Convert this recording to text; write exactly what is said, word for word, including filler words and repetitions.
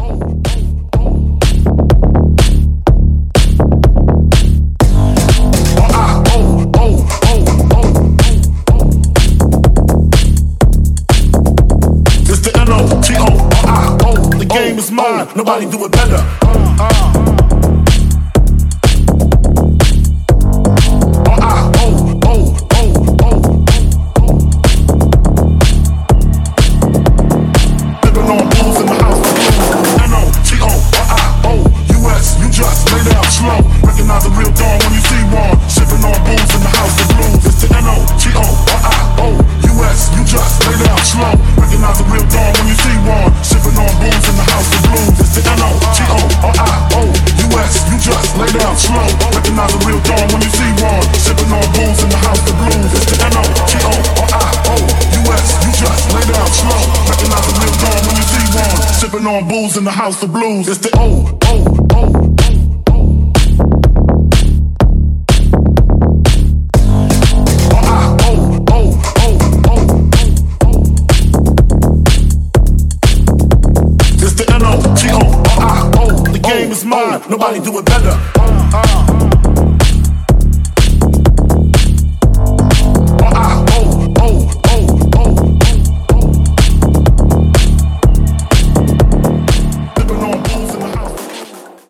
Nobody do it better. On booze in the house of blues. It's the O, O, O, O, I, O, O, O, O. It's the N O G O, I, O. The game is mine. Nobody do it better.